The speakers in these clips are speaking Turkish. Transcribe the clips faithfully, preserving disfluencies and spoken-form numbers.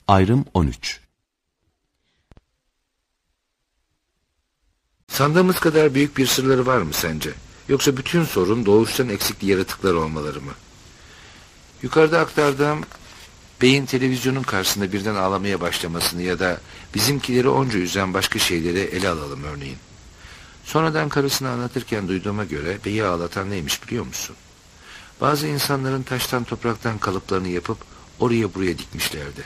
Ayrım on üç. Sandığımız kadar büyük bir sırları var mı sence? Yoksa bütün sorun doğuştan eksikli yaratıklar olmaları mı? Yukarıda aktardığım beyin televizyonun karşısında birden ağlamaya başlamasını ya da bizimkileri onca üzen başka şeyleri ele alalım örneğin. Sonradan karısına anlatırken duyduğuma göre beyi ağlatan neymiş biliyor musun? Bazı insanların taştan topraktan kalıplarını yapıp oraya buraya dikmişlerdi.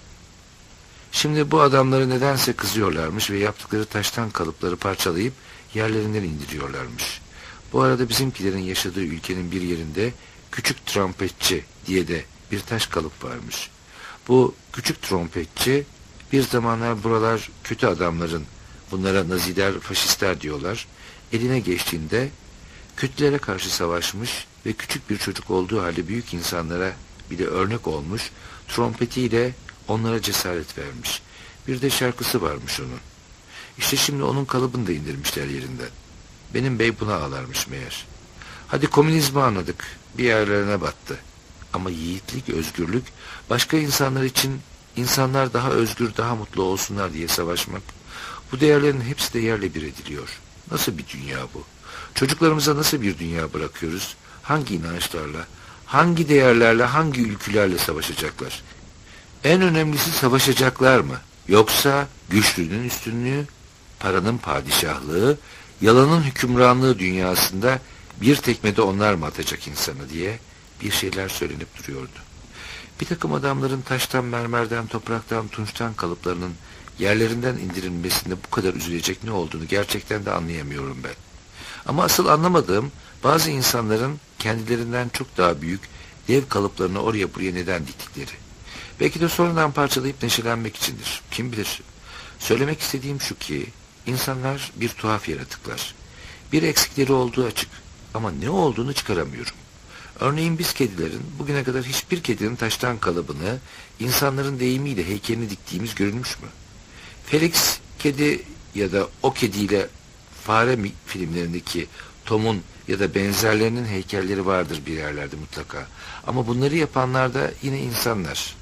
Şimdi bu adamları nedense kızıyorlarmış ve yaptıkları taştan kalıpları parçalayıp yerlerinden indiriyorlarmış. Bu arada bizimkilerin yaşadığı ülkenin bir yerinde küçük trompetçi diye de bir taş kalıp varmış. Bu küçük trompetçi bir zamanlar buralar kötü adamların, bunlara Naziler, faşistler diyorlar, eline geçtiğinde kötülere karşı savaşmış ve küçük bir çocuk olduğu halde büyük insanlara bile örnek olmuş, trompetiyle onlara cesaret vermiş. Bir de şarkısı varmış onun. İşte şimdi onun kalıbını da indirmişler yerinden. Benim bey buna ağlarmış meğer. Hadi komünizmi anladık, bir yerlerine battı. Ama yiğitlik, özgürlük, başka insanlar için insanlar daha özgür, daha mutlu olsunlar diye savaşmak, bu değerlerin hepsi de yerle bir ediliyor. Nasıl bir dünya bu? Çocuklarımıza nasıl bir dünya bırakıyoruz? Hangi inançlarla, hangi değerlerle, hangi ülkülerle savaşacaklar? En önemlisi savaşacaklar mı? Yoksa güçlünün üstünlüğü, paranın padişahlığı, yalanın hükümranlığı dünyasında bir tekmede onlar mı atacak insanı diye bir şeyler söylenip duruyordu. Bir takım adamların taştan, mermerden, topraktan, tunçtan kalıplarının yerlerinden indirilmesinde bu kadar üzülecek ne olduğunu gerçekten de anlayamıyorum ben. Ama asıl anlamadığım bazı insanların kendilerinden çok daha büyük dev kalıplarını oraya buraya neden diktikleri. Belki de sonradan parçalayıp neşelenmek içindir. Kim bilir? Söylemek istediğim şu ki, insanlar bir tuhaf yaratıklar. Bir eksikleri olduğu açık ama ne olduğunu çıkaramıyorum. Örneğin biz kedilerin, bugüne kadar hiçbir kedinin taştan kalıbını, insanların deyimiyle heykelini diktiğimiz görülmüş mü? Felix kedi ya da o kediyle fare filmlerindeki Tom'un ya da benzerlerinin heykelleri vardır bir yerlerde mutlaka. Ama bunları yapanlar da yine insanlar.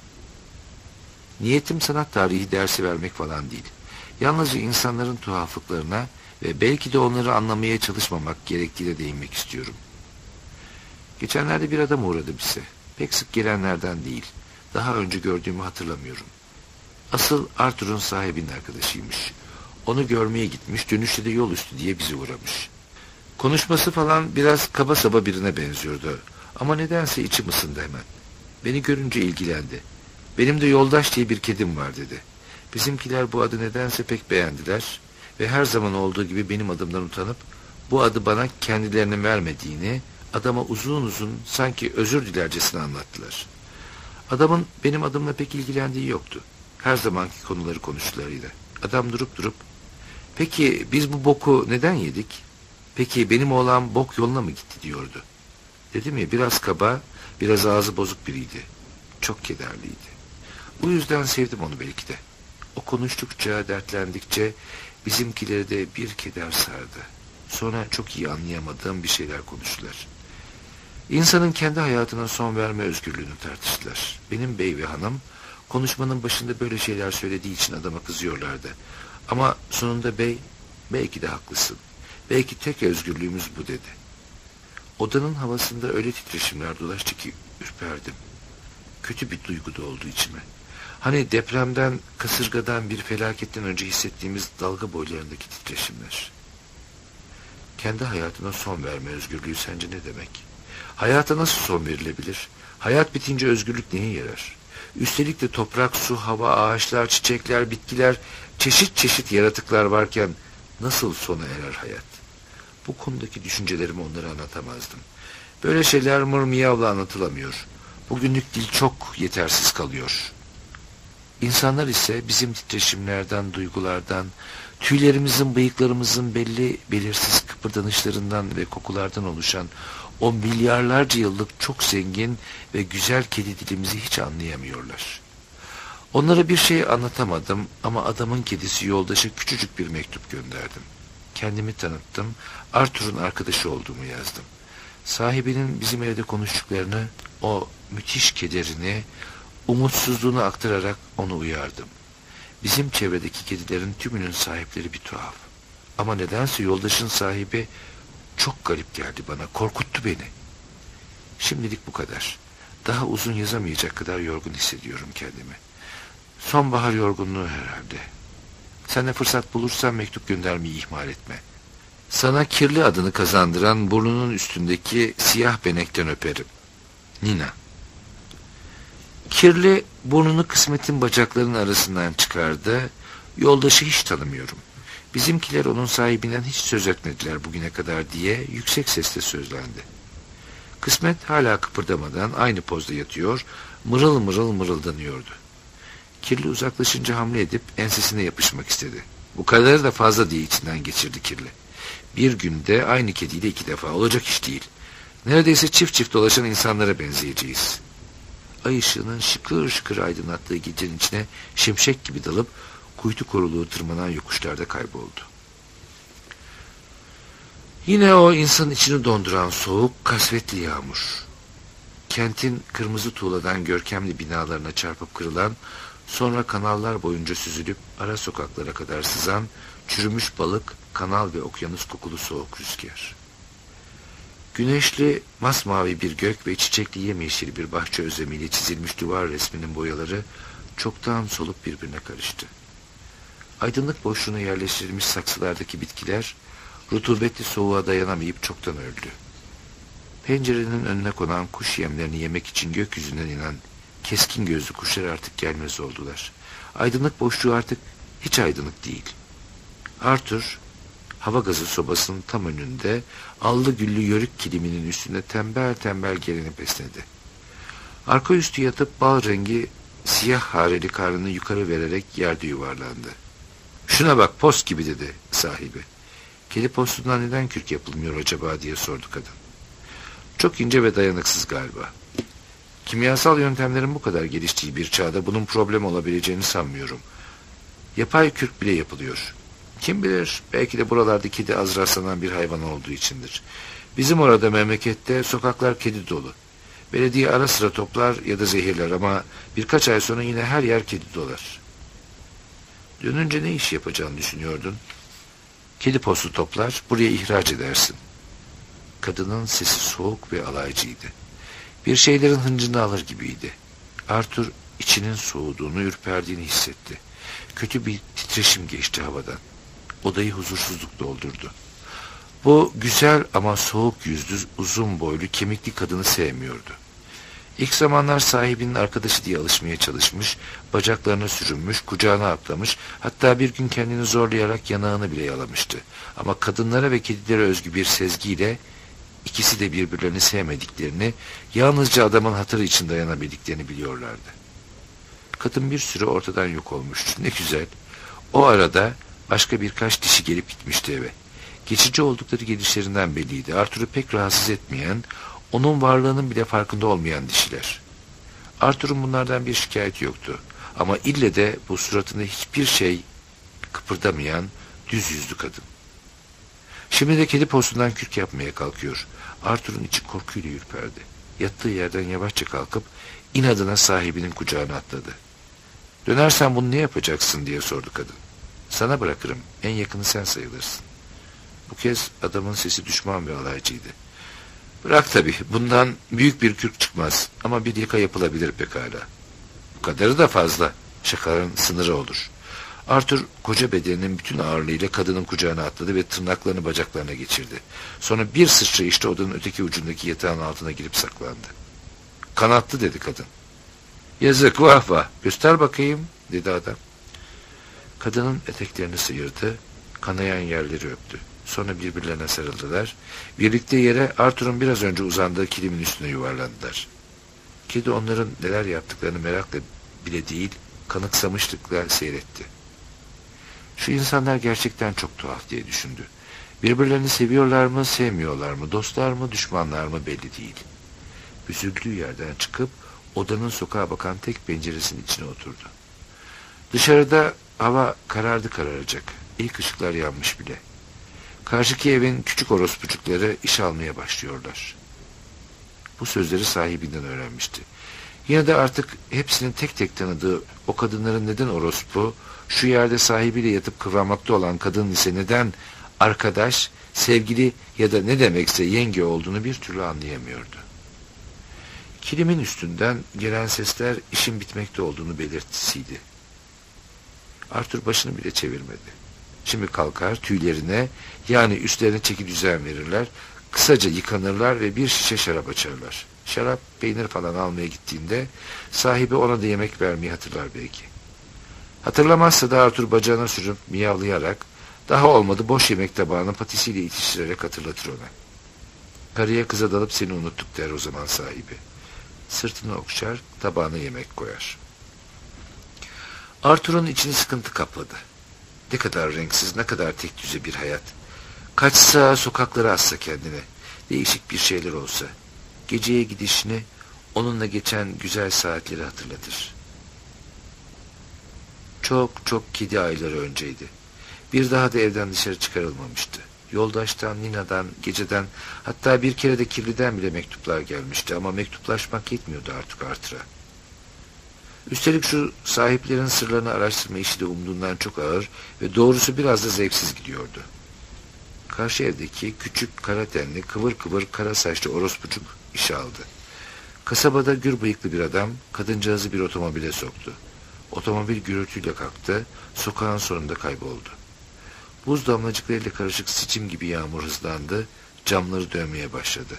Niyetim sanat tarihi dersi vermek falan değil. Yalnızca insanların tuhaflıklarına ve belki de onları anlamaya çalışmamak gerektiğine değinmek istiyorum. Geçenlerde bir adam uğradı bize. Pek sık gelenlerden değil. Daha önce gördüğümü hatırlamıyorum. Asıl Arthur'un sahibinin arkadaşıymış. Onu görmeye gitmiş, dönüşte de yol üstü diye bizi uğramış. Konuşması falan biraz kaba saba birine benziyordu. Ama nedense içim ısındı hemen. Beni görünce ilgilendi. Benim de Yoldaş diye bir kedim var dedi. Bizimkiler bu adı nedense pek beğendiler ve her zaman olduğu gibi benim adımdan utanıp bu adı bana kendilerinin vermediğini adama uzun uzun sanki özür dilercesine anlattılar. Adamın benim adımla pek ilgilendiği yoktu. Her zamanki konuları konuştular yine. Adam durup durup peki biz bu boku neden yedik? Peki benim oğlan bok yoluna mı gitti diyordu. Dedim ya biraz kaba, biraz ağzı bozuk biriydi. Çok kederliydi. Bu yüzden sevdim onu belki de. O konuştukça, dertlendikçe bizimkileri de bir keder sardı. Sonra çok iyi anlayamadığım bir şeyler konuştular. İnsanın kendi hayatına son verme özgürlüğünü tartıştılar. Benim bey ve hanım konuşmanın başında böyle şeyler söylediği için adama kızıyorlardı. Ama sonunda bey, belki de haklısın. Belki tek özgürlüğümüz bu dedi. Odanın havasında öyle titreşimler dolaştı ki ürperdim. Kötü bir duygu da oldu içime. Hani depremden, kasırgadan, bir felaketten önce hissettiğimiz dalga boylarındaki titreşimler. Kendi hayatına son verme özgürlüğü sence ne demek? Hayata nasıl son verilebilir? Hayat bitince özgürlük neye yarar? Üstelik de toprak, su, hava, ağaçlar, çiçekler, bitkiler, çeşit çeşit yaratıklar varken nasıl sona erer hayat? Bu konudaki düşüncelerimi onlara anlatamazdım. Böyle şeyler mır miyavla anlatılamıyor. Bugünlük dil çok yetersiz kalıyor. İnsanlar ise bizim titreşimlerden, duygulardan, tüylerimizin, bıyıklarımızın belli belirsiz kıpırdanışlarından ve kokulardan oluşan o milyarlarca yıllık çok zengin ve güzel kedi dilimizi hiç anlayamıyorlar. Onlara bir şey anlatamadım ama adamın kedisi Yoldaş'a küçücük bir mektup gönderdim. Kendimi tanıttım, Arthur'un arkadaşı olduğumu yazdım. Sahibinin bizim evde konuştuklarını, o müthiş kederini, Umutsuzluğunu aktararak onu uyardım. Bizim çevredeki kedilerin tümünün sahipleri bir tuhaf. Ama nedense yoldaşın sahibi çok garip geldi bana, korkuttu beni. Şimdilik bu kadar. Daha uzun yazamayacak kadar yorgun hissediyorum kendimi. Sonbahar yorgunluğu herhalde. Sen de fırsat bulursan mektup göndermeyi ihmal etme. Sana kirli adını kazandıran burnunun üstündeki siyah benekten öperim. Nina. Kirli burnunu Kısmet'in bacaklarının arasından çıkardı. Yoldaşı hiç tanımıyorum. Bizimkiler onun sahibinden hiç söz etmediler bugüne kadar diye yüksek sesle sözlendi. Kısmet hala kıpırdamadan aynı pozda yatıyor, mırıl mırıl mırıldanıyordu. Kirli uzaklaşınca hamle edip ensesine yapışmak istedi. Bu kadarı da fazla diye içinden geçirdi Kirli. Bir günde aynı kediyle iki defa olacak iş değil. Neredeyse çift çift dolaşan insanlara benzeyeceğiz. Ay ışığının şıkır şıkır aydınlattığı gecenin içine şimşek gibi dalıp kuytu koruluğu tırmanan yokuşlarda kayboldu. Yine o insanın içini donduran soğuk, kasvetli yağmur. Kentin kırmızı tuğladan görkemli binalarına çarpıp kırılan, sonra kanallar boyunca süzülüp ara sokaklara kadar sızan, çürümüş balık, kanal ve okyanus kokulu soğuk rüzgar. Güneşli, masmavi bir gök ve çiçekli yemyeşil bir bahçe özlemiyle çizilmiş duvar resminin boyaları çoktan solup birbirine karıştı. Aydınlık boşluğuna yerleştirilmiş saksılardaki bitkiler, rutubetli soğuğa dayanamayıp çoktan öldü. Pencerenin önüne konan kuş yemlerini yemek için gökyüzünden inen keskin gözlü kuşlar artık gelmez oldular. Aydınlık boşluğu artık hiç aydınlık değil. Arthur, hava gazı sobasının tam önünde, allı güllü yörük kiliminin üstünde tembel tembel gelenip esnedi. Arka üstü yatıp bal rengi siyah hareli karnını yukarı vererek yerde yuvarlandı. "Şuna bak, post gibi," dedi sahibi. "Kedi postundan neden kürk yapılmıyor acaba?" diye sordu kadın. "Çok ince ve dayanıksız galiba. Kimyasal yöntemlerin bu kadar geliştiği bir çağda bunun problem olabileceğini sanmıyorum. Yapay kürk bile yapılıyor. Kim bilir, belki de buralarda kedi az rastlanan bir hayvan olduğu içindir. Bizim orada memlekette sokaklar kedi dolu. Belediye ara sıra toplar ya da zehirler ama birkaç ay sonra yine her yer kedi dolar." "Dönünce ne iş yapacağını düşünüyordun?" "Kedi postu toplar, buraya ihraç edersin." Kadının sesi soğuk ve alaycıydı. Bir şeylerin hıncını alır gibiydi. Arthur içinin soğuduğunu, ürperdiğini hissetti. Kötü bir titreşim geçti havadan. Odayı huzursuzluk doldurdu. Bu güzel ama soğuk yüzlü, uzun boylu, kemikli kadını sevmiyordu. İlk zamanlar sahibinin arkadaşı diye alışmaya çalışmış, bacaklarına sürünmüş, kucağına atlamış, hatta bir gün kendini zorlayarak yanağını bile yalamıştı. Ama kadınlara ve kedilere özgü bir sezgiyle ikisi de birbirlerini sevmediklerini, yalnızca adamın hatırı için dayanabildiklerini biliyorlardı. Kadın bir süre ortadan yok olmuştu. Ne güzel. O arada başka birkaç dişi gelip gitmişti eve. Geçici oldukları gelişlerinden belliydi. Arthur'u pek rahatsız etmeyen, onun varlığının bile farkında olmayan dişiler. Arthur'un bunlardan bir şikayeti yoktu. Ama ille de bu suratında hiçbir şey kıpırdamayan düz yüzlü kadın. Şimdi de kedi postundan kürk yapmaya kalkıyor. Arthur'un içi korkuyla ürperdi. Yattığı yerden yavaşça kalkıp inadına sahibinin kucağına atladı. "Dönersen bunu ne yapacaksın?" diye sordu kadın. "Sana bırakırım. En yakını sen sayılırsın." Bu kez adamın sesi düşman ve alaycıydı. "Bırak tabii. Bundan büyük bir kürk çıkmaz. Ama bir yaka yapılabilir pekala." "Bu kadarı da fazla. Şakanın sınırı olur." Arthur koca bedeninin bütün ağırlığıyla kadının kucağına atladı ve tırnaklarını bacaklarına geçirdi. Sonra bir sıçrayışta odanın öteki ucundaki yatağın altına girip saklandı. "Kanatlı," dedi kadın. "Yazık, vah vah. Göster bakayım," dedi adam. Kadının eteklerini sıyırdı, kanayan yerleri öptü. Sonra birbirlerine sarıldılar. Birlikte yere Arthur'un biraz önce uzandığı kilimin üstüne yuvarlandılar. Kedi onların neler yaptıklarını merakla bile değil, kanıksamışlıkla seyretti. Şu insanlar gerçekten çok tuhaf diye düşündü. Birbirlerini seviyorlar mı, sevmiyorlar mı, dostlar mı, düşmanlar mı belli değil. Büzüldüğü yerden çıkıp odanın sokağa bakan tek penceresinin içine oturdu. Dışarıda hava karardı kararacak. İlk ışıklar yanmış bile. Karşıki evin küçük orospucukları iş almaya başlıyorlar. Bu sözleri sahibinden öğrenmişti. Yine de artık hepsinin tek tek tanıdığı o kadınların neden orospu, şu yerde sahibiyle yatıp kıvranmakta olan kadın ise neden arkadaş, sevgili ya da ne demekse yenge olduğunu bir türlü anlayamıyordu. Kilimin üstünden gelen sesler işin bitmekte olduğunu belirtisiydi. Arthur başını bile çevirmedi. Şimdi kalkar tüylerine, yani üstlerine çeki düzen verirler, kısaca yıkanırlar ve bir şişe şarap açarlar. Şarap, peynir falan almaya gittiğinde sahibi ona da yemek vermeyi hatırlar belki. Hatırlamazsa da Arthur bacağına sürüp miyavlayarak, daha olmadı boş yemek tabağını patisiyle itiştirerek hatırlatır ona. Karıya kıza dalıp seni unuttuk der o zaman sahibi. Sırtını okşar, tabağına yemek koyar. Arthur'un içini sıkıntı kapladı. Ne kadar renksiz, ne kadar tek düze bir hayat. Kaçsa, sokaklara atsa kendine, değişik bir şeyler olsa, geceye gidişini, onunla geçen güzel saatleri hatırlatır. Çok çok kedi ayları önceydi. Bir daha da evden dışarı çıkarılmamıştı. Yoldaştan, Nina'dan, geceden, hatta bir kere de kirliden bile mektuplar gelmişti ama mektuplaşmak yetmiyordu artık Arthur'a. Üstelik şu sahiplerin sırlarını araştırma işi de umduğundan çok ağır ve doğrusu biraz da zevksiz gidiyordu. Karşı evdeki küçük, kara tenli, kıvır kıvır kara saçlı orospucuk işe aldı. Kasabada gür bıyıklı bir adam kadıncağızı bir otomobile soktu. Otomobil gürültüyle kalktı, sokağın sonunda kayboldu. Buz damlacıklarıyla karışık sicim gibi yağmur hızlandı, camları dönmeye başladı.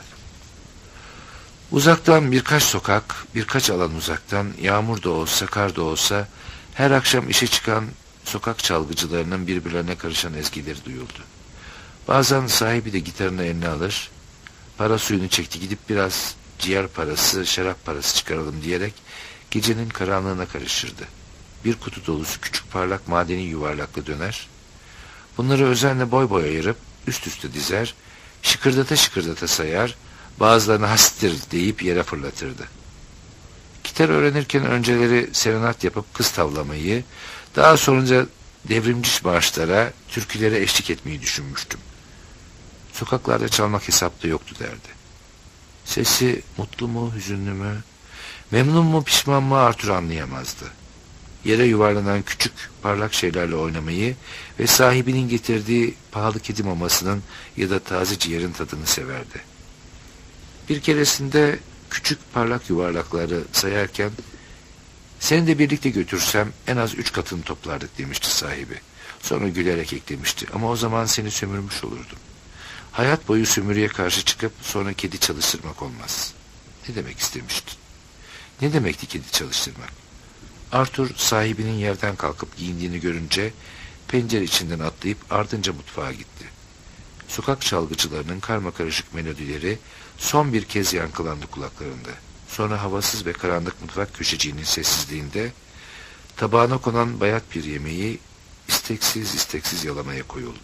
Uzaktan birkaç sokak, birkaç alan uzaktan, yağmur da olsa, kar da olsa, her akşam işe çıkan sokak çalgıcılarının birbirlerine karışan ezgileri duyuldu. Bazen sahibi de gitarını eline alır, para suyunu çekti gidip biraz ciğer parası, şarap parası çıkaralım diyerek gecenin karanlığına karışırdı. Bir kutu dolusu küçük parlak madeni yuvarlakla döner, bunları özenle boy boy ayırıp üst üste dizer, şıkırdata şıkırdata sayar, bazılarını hastir deyip yere fırlatırdı. Gitar öğrenirken önceleri serenat yapıp kız tavlamayı, daha sonra devrimci marşlara, türkülere eşlik etmeyi düşünmüştüm. Sokaklarda çalmak hesapta yoktu derdi. Sesi mutlu mu, hüzünlü mü, memnun mu, pişman mı Arthur anlayamazdı. Yere yuvarlanan küçük, parlak şeylerle oynamayı ve sahibinin getirdiği pahalı kedi mamasının ya da taze ciğerin tadını severdi. Bir keresinde küçük parlak yuvarlakları sayarken, seni de birlikte götürsem en az üç katını toplardık demişti sahibi. Sonra gülerek eklemişti, ama o zaman seni sömürmüş olurdum. Hayat boyu sömürüye karşı çıkıp sonra kedi çalıştırmak olmaz. Ne demek istemiştin? Ne demekti kedi çalıştırmak? Arthur sahibinin yerden kalkıp giyindiğini görünce pencere içinden atlayıp ardınca mutfağa gitti. Sokak çalgıcılarının karmakarışık melodileri son bir kez yankılandı kulaklarında. Sonra havasız ve karanlık mutfak köşeciğinin sessizliğinde tabağına konan bayat bir yemeği isteksiz isteksiz yalamaya koyuldu.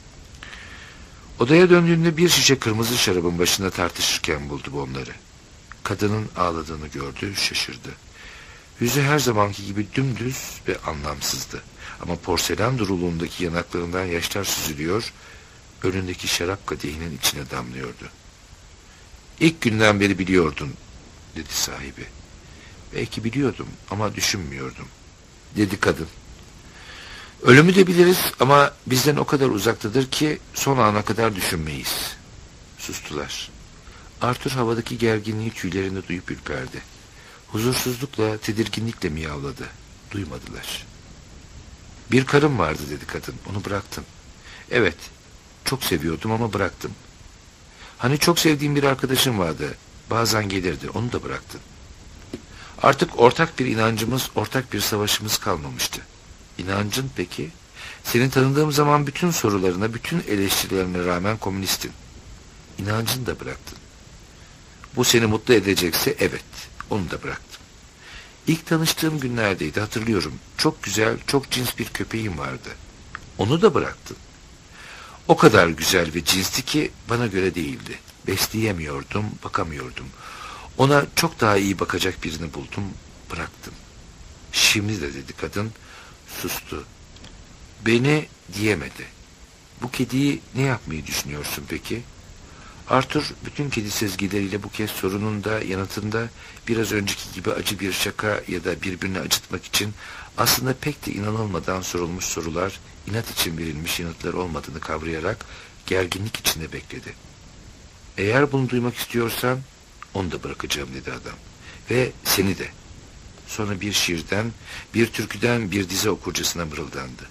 Odaya döndüğünde bir şişe kırmızı şarabın başında tartışırken buldu onları. Kadının ağladığını gördü, şaşırdı. Yüzü her zamanki gibi dümdüz ve anlamsızdı. Ama porselen duruluğundaki yanaklarından yaşlar süzülüyor, önündeki şarap kadehinin içine damlıyordu. İlk günden beri biliyordun, dedi sahibi. Belki biliyordum ama düşünmüyordum, dedi kadın. Ölümü de biliriz ama bizden o kadar uzaktadır ki son ana kadar düşünmeyiz. Sustular. Arthur havadaki gerginliği tüylerinde duyup ürperdi. Huzursuzlukla, tedirginlikle miyavladı. Duymadılar. Bir karım vardı, dedi kadın. Onu bıraktım. Evet, çok seviyordum ama bıraktım. Hani çok sevdiğim bir arkadaşım vardı. Bazen gelirdi, onu da bıraktım. Artık ortak bir inancımız, ortak bir savaşımız kalmamıştı. İnancın peki? Seni tanıdığım zaman bütün sorularına, bütün eleştirilerine rağmen komünistin. İnancını da bıraktın. Bu seni mutlu edecekse evet, onu da bıraktım. İlk tanıştığım günlerdeydi, hatırlıyorum. Çok güzel, çok cins bir köpeğim vardı. Onu da bıraktın. O kadar güzel ve cinsti ki bana göre değildi. Besleyemiyordum, bakamıyordum. Ona çok daha iyi bakacak birini buldum, bıraktım. Şimdi de, dedi kadın, sustu. Beni diyemedi. Bu kediyi ne yapmayı düşünüyorsun peki? Arthur bütün kedi sezgileriyle bu kez sorunun da yanıtında biraz önceki gibi acı bir şaka ya da birbirini acıtmak için aslında pek de inanılmadan sorulmuş sorular, inat için verilmiş yanıtlar olmadığını kavrayarak gerginlik içinde bekledi. Eğer bunu duymak istiyorsan onu da bırakacağım dedi adam. Ve seni de. Sonra bir şiirden, bir türküden bir dize okurcasına mırıldandı.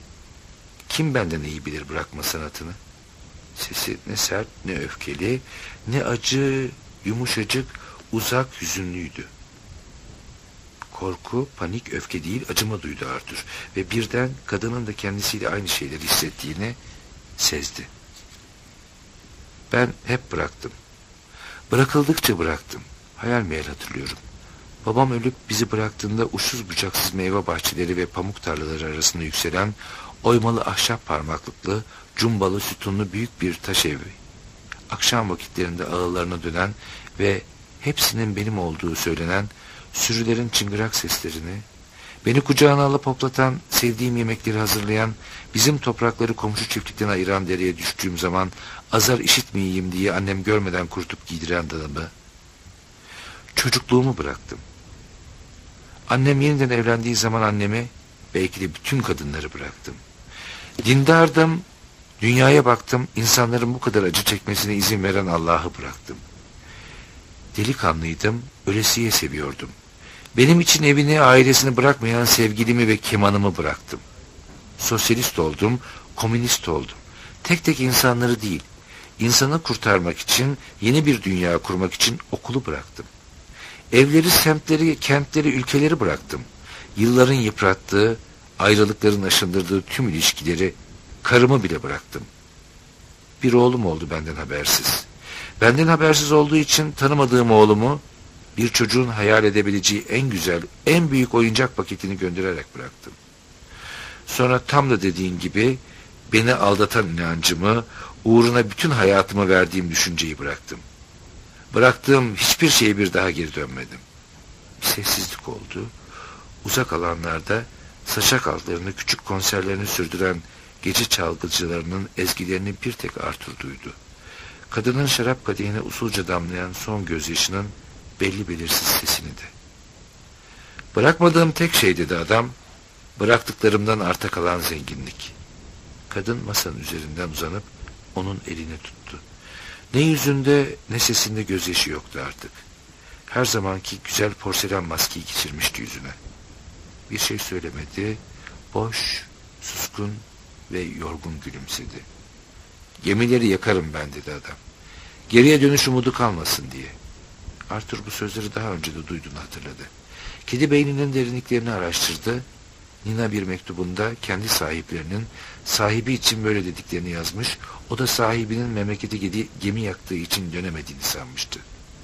Kim benden iyi bilir bırakma sanatını? Sesi ne sert ne öfkeli, ne acı, yumuşacık, uzak, hüzünlüydü. Korku, panik, öfke değil acıma duydu Arthur ve birden kadının da kendisiyle aynı şeyleri hissettiğini sezdi. Ben hep bıraktım. Bırakıldıkça bıraktım. Hayal meyal hatırlıyorum. Babam ölüp bizi bıraktığında uçsuz bucaksız meyve bahçeleri ve pamuk tarlaları arasında yükselen oymalı ahşap parmaklıklı, cumbalı, sütunlu büyük bir taş evi. Akşam vakitlerinde ağıllarına dönen ve hepsinin benim olduğu söylenen sürülerin çıngırak seslerini, beni kucağına alıp hoplatan, sevdiğim yemekleri hazırlayan, bizim toprakları komşu çiftlikten ayıran dereye düştüğüm zaman azar işitmeyeyim diye annem görmeden kurutup giydiren dadımı, çocukluğumu bıraktım. Annem yeniden evlendiği zaman annemi, belki de bütün kadınları bıraktım. Dindardım, dünyaya baktım, insanların bu kadar acı çekmesine izin veren Allah'ı bıraktım. Delikanlıydım, ölesiye seviyordum. Benim için evini, ailesini bırakmayan sevgilimi ve kemanımı bıraktım. Sosyalist oldum, komünist oldum. Tek tek insanları değil, insanı kurtarmak için, yeni bir dünya kurmak için okulu bıraktım. Evleri, semtleri, kentleri, ülkeleri bıraktım. Yılların yıprattığı, ayrılıkların aşındırdığı tüm ilişkileri, karımı bile bıraktım. Bir oğlum oldu benden habersiz. Benden habersiz olduğu için tanımadığım oğlumu, bir çocuğun hayal edebileceği en güzel, en büyük oyuncak paketini göndererek bıraktım. Sonra tam da dediğin gibi beni aldatan inancımı, uğruna bütün hayatımı verdiğim düşünceyi bıraktım. Bıraktığım hiçbir şeye bir daha geri dönmedim. Bir sessizlik oldu. Uzak alanlarda saçak altlarını, küçük konserlerini sürdüren gece çalgıcılarının ezgilerini bir tek Arthur duydu. Kadının şarap kadehine usulca damlayan son gözyaşının belli belirsiz sesini de. Bırakmadığım tek şey dedi adam, bıraktıklarımdan arta kalan zenginlik. Kadın masanın üzerinden uzanıp onun elini tuttu. Ne yüzünde ne sesinde gözyaşı yoktu artık. Her zamanki güzel porselen maskeyi geçirmişti yüzüne. Bir şey söylemedi, boş, suskun ve yorgun gülümsedi. Gemileri yakarım ben dedi adam. Geriye dönüş umudu kalmasın diye. Arthur bu sözleri daha önce de duyduğunu hatırladı. Kedi beyninin derinliklerini araştırdı. Nina bir mektubunda kendi sahiplerinin sahibi için böyle dediklerini yazmış, o da sahibinin memleketi gemi yaktığı için dönemediğini sanmıştı.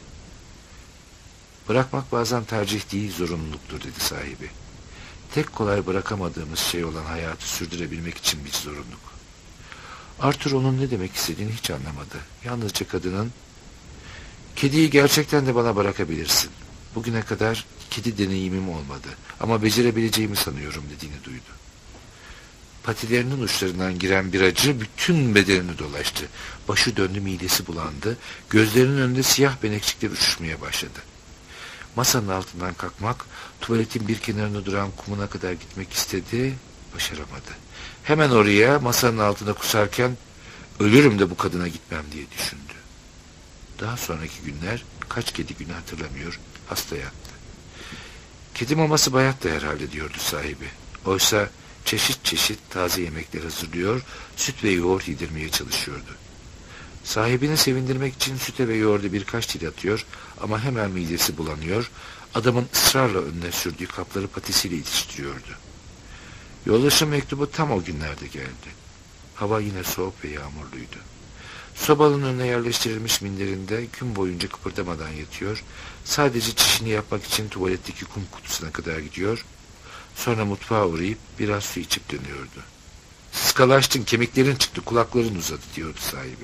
Bırakmak bazen tercih değil, zorunluluktur dedi sahibi. Tek kolay bırakamadığımız şey olan hayatı sürdürebilmek için bir zorunluluk. Arthur onun ne demek istediğini hiç anlamadı. Yalnızca kadının, kediyi gerçekten de bana bırakabilirsin. Bugüne kadar kedi deneyimim olmadı ama becerebileceğimi sanıyorum dediğini duydu. Patilerinin uçlarından giren bir acı bütün bedenini dolaştı. Başı döndü, midesi bulandı. Gözlerinin önünde siyah benekçikler uçuşmaya başladı. Masanın altından kalkmak, tuvaletin bir kenarında duran kumuna kadar gitmek istedi, başaramadı. Hemen oraya, masanın altına kusarken, ölürüm de bu kadına gitmem diye düşündü. Daha sonraki günler, kaç kedi günü hatırlamıyor, hasta yattı. Kedi maması bayat da herhalde diyordu sahibi. Oysa çeşit çeşit taze yemekler hazırlıyor, süt ve yoğurt yedirmeye çalışıyordu. Sahibini sevindirmek için süte ve yoğurda birkaç dil atıyor ama hemen midesi bulanıyor, adamın ısrarla önüne sürdüğü kapları patisiyle itiştiriyordu. Yoldaşın mektubu tam o günlerde geldi. Hava yine soğuk ve yağmurluydu. Sobanın önüne yerleştirilmiş minderinde gün boyunca kıpırdamadan yatıyor, sadece çişini yapmak için tuvaletteki kum kutusuna kadar gidiyor, sonra mutfağa uğrayıp biraz su içip dönüyordu. Sıskalaştın, kemiklerin çıktı, kulakların uzadı diyordu sahibi.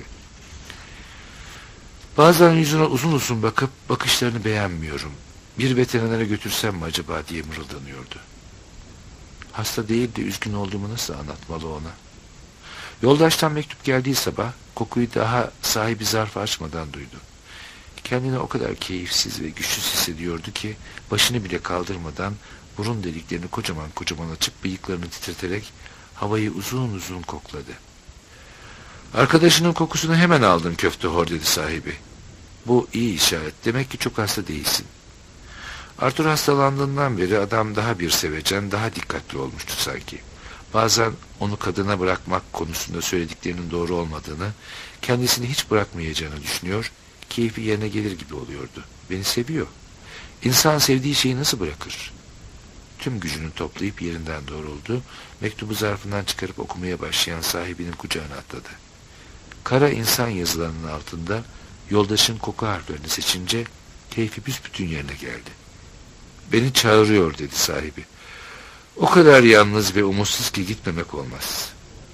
Bazen yüzüne uzun uzun bakıp bakışlarını beğenmiyorum. Bir veterinere götürsem mi acaba diye mırıldanıyordu. Hasta değil de üzgün olduğumu nasıl anlatmalı ona? Yoldaştan mektup geldiği sabah kokuyu daha sahibi zarfı açmadan duydu. Kendini o kadar keyifsiz ve güçsüz hissediyordu ki başını bile kaldırmadan burun deliklerini kocaman kocaman açıp bıyıklarını titreterek havayı uzun uzun kokladı. Arkadaşının kokusunu hemen aldın köftehor, dedi sahibi. Bu iyi işaret. Demek ki çok hasta değilsin. Arthur hastalandığından beri adam daha bir sevecen, daha dikkatli olmuştu sanki. Bazen onu kadına bırakmak konusunda söylediklerinin doğru olmadığını, kendisini hiç bırakmayacağını düşünüyor, keyfi yerine gelir gibi oluyordu. Beni seviyor. İnsan sevdiği şeyi nasıl bırakır? Tüm gücünü toplayıp yerinden doğruldu, mektubu zarfından çıkarıp okumaya başlayan sahibinin kucağına atladı. Kara insan yazılarının altında yoldaşın koku harflerini seçince keyfi büsbütün yerine geldi. Beni çağırıyor, dedi sahibi. O kadar yalnız ve umutsuz ki gitmemek olmaz.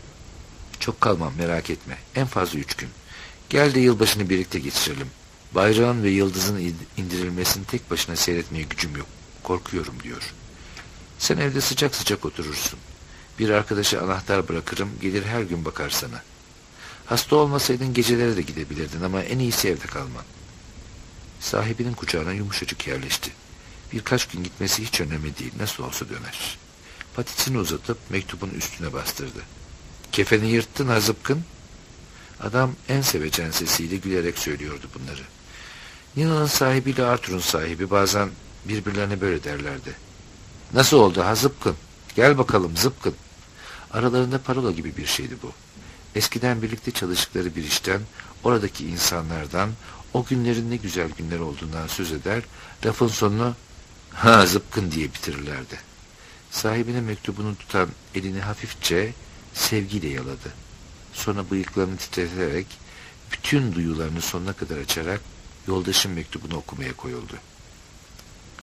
Çok kalmam, merak etme. En fazla üç gün. Gel de yılbaşını birlikte geçirelim. Bayrağın ve yıldızın indirilmesini tek başına seyretmeye gücüm yok. Korkuyorum, diyor. Sen evde sıcak sıcak oturursun. Bir arkadaşa anahtar bırakırım, gelir her gün bakar sana. Hasta olmasaydın gecelere de gidebilirdin ama en iyisi evde kalman. Sahibinin kucağına yumuşacık yerleşti. Birkaç gün gitmesi hiç önemli değil, nasıl olsa döner. Patisini uzatıp mektubun üstüne bastırdı. Kefeni yırttın ha zıpkın. Adam en sevecen sesiyle gülerek söylüyordu bunları. Nina'nın sahibiyle Arthur'un sahibi bazen birbirlerine böyle derlerdi. Nasıl oldu ha zıpkın? Gel bakalım zıpkın. Aralarında parola gibi bir şeydi bu. Eskiden birlikte çalıştıkları bir işten, oradaki insanlardan, o günlerin ne güzel günler olduğundan söz eder, lafın sonunu ha zıpkın diye bitirirlerdi. Sahibinin mektubunu tutan elini hafifçe sevgiyle yaladı. Sonra bıyıklarını titreterek bütün duyularını sonuna kadar açarak yoldaşın mektubunu okumaya koyuldu.